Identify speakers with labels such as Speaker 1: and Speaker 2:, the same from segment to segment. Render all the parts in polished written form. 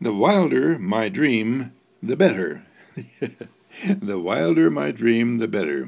Speaker 1: The wilder my dream, the better. The wilder my dream, the better.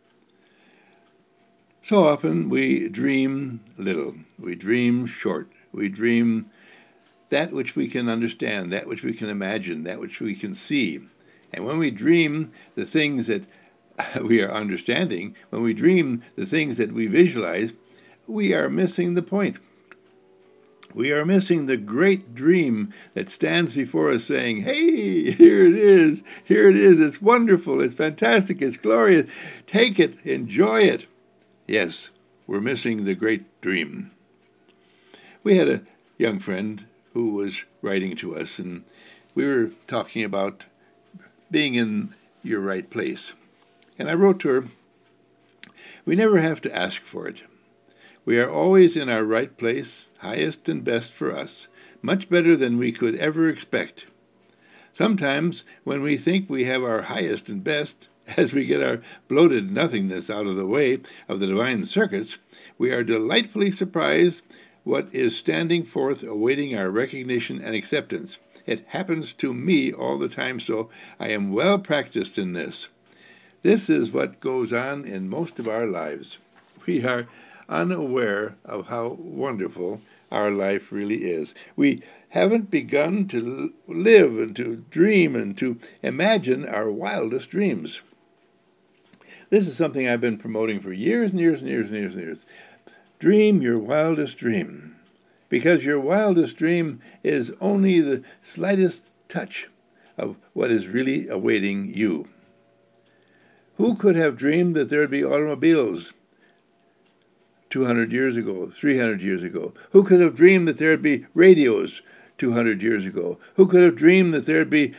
Speaker 1: So often we dream little. We dream short. We dream that which we can understand, that which we can imagine, that which we can see. And when we dream the things that we are understanding, when we dream the things that we visualize, we are missing the point. We are missing the great dream that stands before us saying, hey, here it is, it's wonderful, it's fantastic, it's glorious, take it, enjoy it. Yes, we're missing the great dream. We had a young friend who was writing to us, and we were talking about being in your right place. And I wrote to her, we never have to ask for it. We are always in our right place, highest and best for us, much better than we could ever expect. Sometimes, when we think we have our highest and best, as we get our bloated nothingness out of the way of the divine circuits, we are delightfully surprised what is standing forth awaiting our recognition and acceptance. It happens to me all the time, so I am well practiced in this. This is what goes on in most of our lives. We are unaware of how wonderful our life really is. We haven't begun to live and to dream and to imagine our wildest dreams. This is something I've been promoting for years and years and years and years and years. Dream your wildest dream, because your wildest dream is only the slightest touch of what is really awaiting you. Who could have dreamed that there would be automobiles 200 years ago, 300 years ago? Who could have dreamed that there would be radios 200 years ago? Who could have dreamed that there would be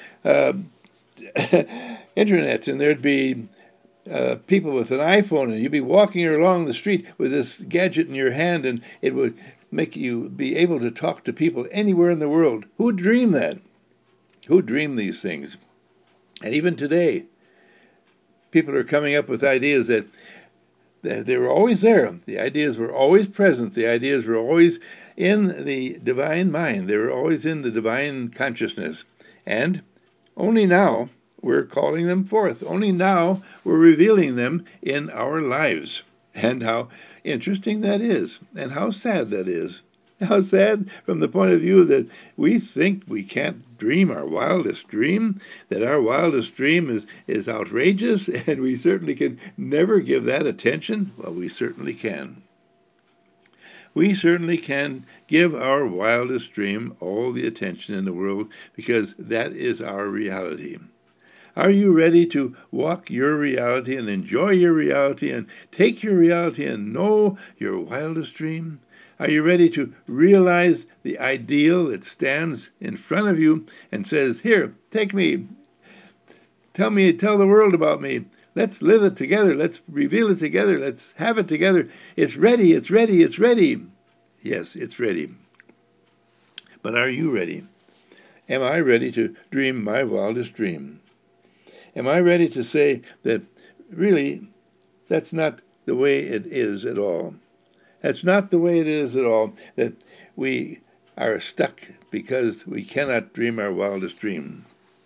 Speaker 1: internet and there'd be people with an iPhone and you'd be walking along the street with this gadget in your hand and it would make you be able to talk to people anywhere in the world? Who dreamed that? Who dreamed these things? And even today, people are coming up with ideas that they were always there. The ideas were always present. The ideas were always in the divine mind. They were always in the divine consciousness. And only now we're calling them forth. Only now we're revealing them in our lives. And how interesting that is. And how sad that is. How sad from the point of view that we think we can't dream our wildest dream, that our wildest dream is outrageous, and we certainly can never give that attention. Well, we certainly can. We certainly can give our wildest dream all the attention in the world because that is our reality. Are you ready to walk your reality and enjoy your reality and take your reality and know your wildest dream? Are you ready to realize the ideal that stands in front of you and says, here, take me, tell the world about me. Let's live it together. Let's reveal it together. Let's have it together. It's ready, it's ready, it's ready. Yes, it's ready. But are you ready? Am I ready to dream my wildest dream? Am I ready to say that really that's not the way it is at all? That's not the way it is at all, that we are stuck because we cannot dream our wildest dream.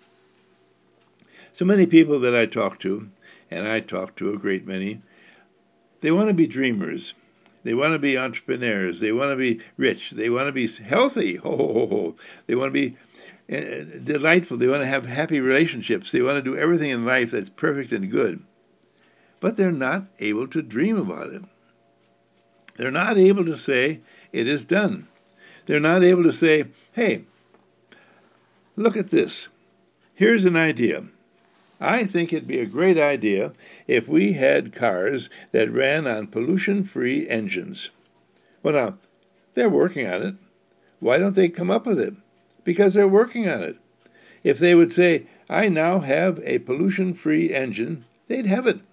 Speaker 1: So many people that I talk to, and I talk to a great many, they want to be dreamers. They want to be entrepreneurs. They want to be rich. They want to be healthy. Ho, ho, ho, ho. They want to be delightful. They want to have happy relationships. They want to do everything in life that's perfect and good. But they're not able to dream about it. They're not able to say, it is done. They're not able to say, hey, look at this. Here's an idea. I think it'd be a great idea if we had cars that ran on pollution-free engines. Well, now, they're working on it. Why don't they come up with it? Because they're working on it. If they would say, I now have a pollution-free engine, they'd have it.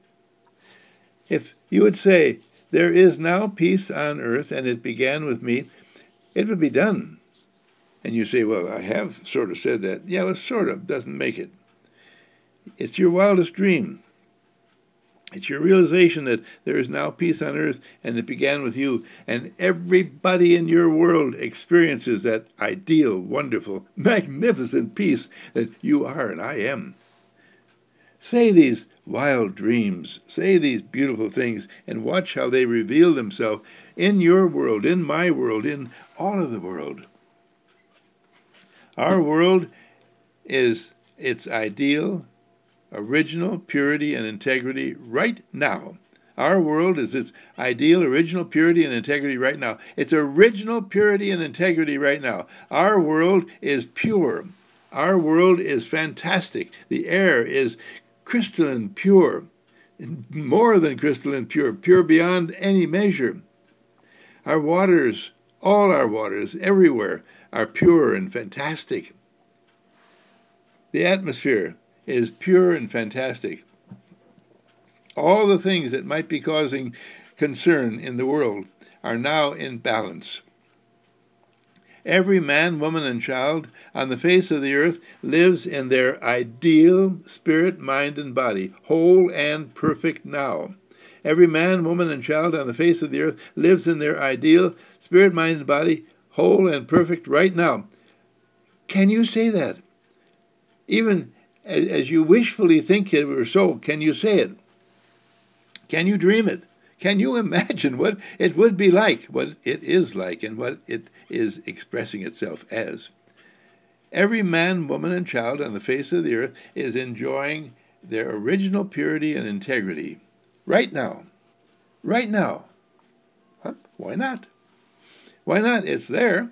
Speaker 1: If you would say, there is now peace on earth, and it began with me, it would be done. And you say, well, I have sort of said that. Yeah, well, sort of doesn't make it. It's your wildest dream. It's your realization that there is now peace on earth, and it began with you. And everybody in your world experiences that ideal, wonderful, magnificent peace that you are and I am. Say these wild dreams, say these beautiful things, and watch how they reveal themselves in your world, in my world, in all of the world. Our world is its ideal, original purity and integrity right now. Our world is its ideal, original purity and integrity right now. Its original purity and integrity right now. Our world is pure. Our world is fantastic. The air is crystalline pure, more than crystalline pure, pure beyond any measure. Our waters, all our waters, everywhere, are pure and fantastic. The atmosphere is pure and fantastic. All the things that might be causing concern in the world are now in balance. Every man, woman, and child on the face of the earth lives in their ideal spirit, mind, and body, whole and perfect now. Every man, woman, and child on the face of the earth lives in their ideal spirit, mind, and body, whole and perfect right now. Can you say that? Even as you wishfully think it or so, can you say it? Can you dream it? Can you imagine what it would be like, what it is like, and what it is expressing itself as? Every man, woman, and child on the face of the earth is enjoying their original purity and integrity right now. Right now. Huh? Why not? Why not? It's there.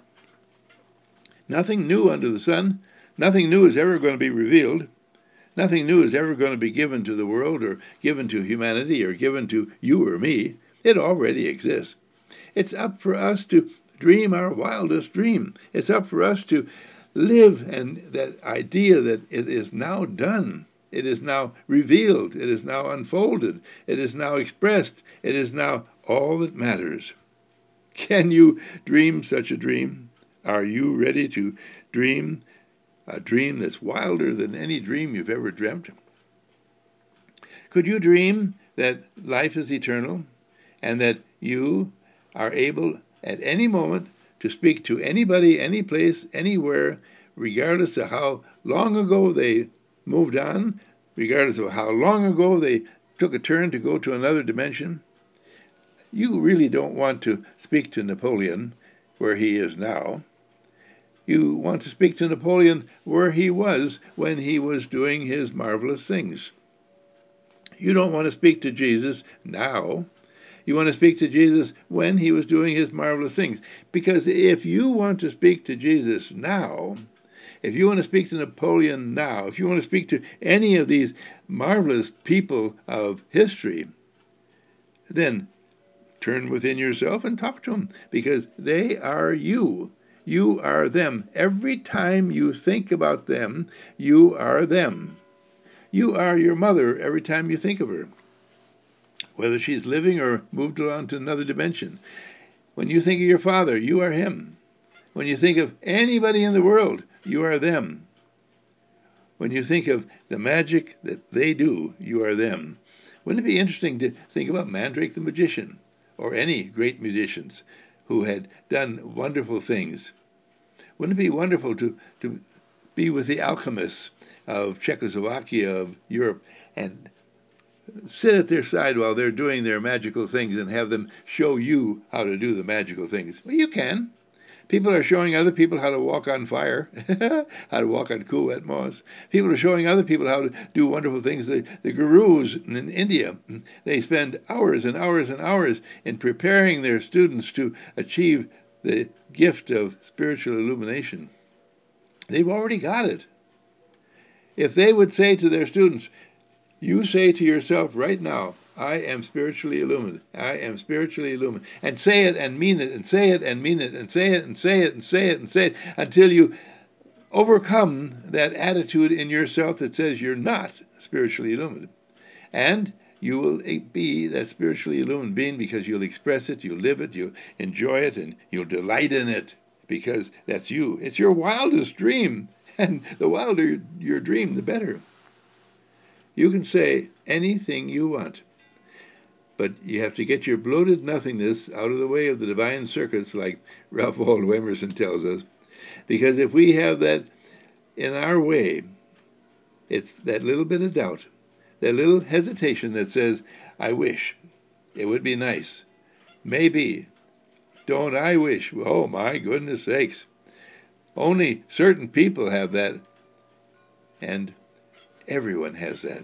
Speaker 1: Nothing new under the sun. Nothing new is ever going to be revealed. Nothing new is ever going to be given to the world or given to humanity or given to you or me. It already exists. It's up for us to dream our wildest dream. It's up for us to live and that idea that it is now done. It is now revealed. It is now unfolded. It is now expressed. It is now all that matters. Can you dream such a dream? Are you ready to dream a dream that's wilder than any dream you've ever dreamt? Could you dream that life is eternal and that you are able at any moment to speak to anybody, any place, anywhere, regardless of how long ago they moved on, regardless of how long ago they took a turn to go to another dimension? You really don't want to speak to Napoleon where he is now. You want to speak to Napoleon where he was when he was doing his marvelous things. You don't want to speak to Jesus now. You want to speak to Jesus when he was doing his marvelous things. Because if you want to speak to Jesus now, if you want to speak to Napoleon now, if you want to speak to any of these marvelous people of history, then turn within yourself and talk to them, because they are you. You are them. Every time you think about them, you are them. You are your mother every time you think of her, whether she's living or moved on to another dimension. When you think of your father, you are him. When you think of anybody in the world, you are them. When you think of the magic that they do, you are them. Wouldn't it be interesting to think about Mandrake the magician, or any great musicians who had done wonderful things? Wouldn't it be wonderful to be with the alchemists of Czechoslovakia, of Europe, and sit at their side while they're doing their magical things and have them show you how to do the magical things? Well, you can. People are showing other people how to walk on fire, how to walk on cool, wet moss. People are showing other people how to do wonderful things. The gurus in India, they spend hours and hours and hours in preparing their students to achieve the gift of spiritual illumination. They've already got it. If they would say to their students, you say to yourself right now, I am spiritually illumined. I am spiritually illumined. And say it and mean it, and say it and mean it, and say it and say it and say it and say it until you overcome that attitude in yourself that says you're not spiritually illumined. And you will be that spiritually illumined being because you'll express it, you'll live it, you'll enjoy it, and you'll delight in it because that's you. It's your wildest dream. And the wilder your dream, the better. You can say anything you want. But you have to get your bloated nothingness out of the way of the divine circuits, like Ralph Waldo Emerson tells us. Because if we have that in our way, it's that little bit of doubt, that little hesitation that says, I wish, it would be nice, maybe, don't I wish, oh my goodness sakes. Only certain people have that, and everyone has that.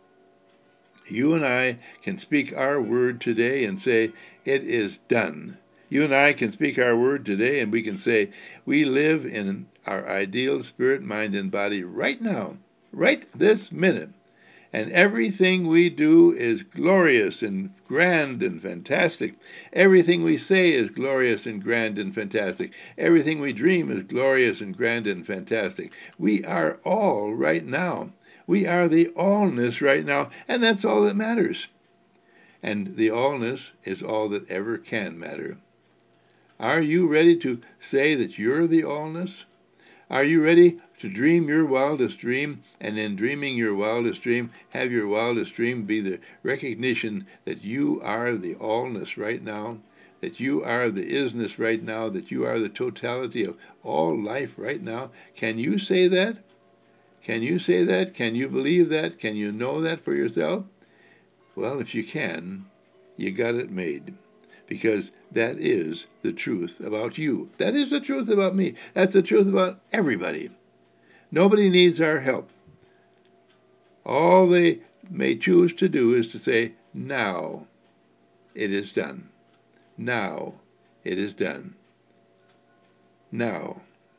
Speaker 1: You and I can speak our word today and say, it is done. You and I can speak our word today and we can say, we live in our ideal spirit, mind, and body right now, right this minute. And everything we do is glorious and grand and fantastic. Everything we say is glorious and grand and fantastic. Everything we dream is glorious and grand and fantastic. We are all right now. We are the allness right now, and that's all that matters. And the allness is all that ever can matter. Are you ready to say that you're the allness? Are you ready to dream your wildest dream, and in dreaming your wildest dream, have your wildest dream be the recognition that you are the allness right now, that you are the isness right now, that you are the totality of all life right now? Can you say that? Can you say that? Can you believe that? Can you know that for yourself? Well, if you can, you got it made. Because that is the truth about you. That is the truth about me. That's the truth about everybody. Nobody needs our help. All they may choose to do is to say, now it is done. Now it is done. Now.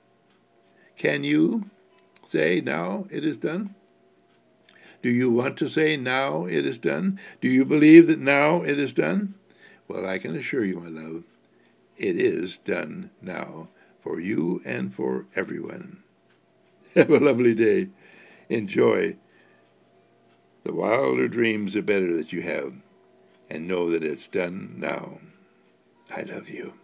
Speaker 1: Can you say, now it is done? Do you want to say, now it is done? Do you believe that now it is done? Well, I can assure you, my love, it is done now for you and for everyone. Have a lovely day. Enjoy the wilder dreams are better that you have, and know that it's done now. I love you.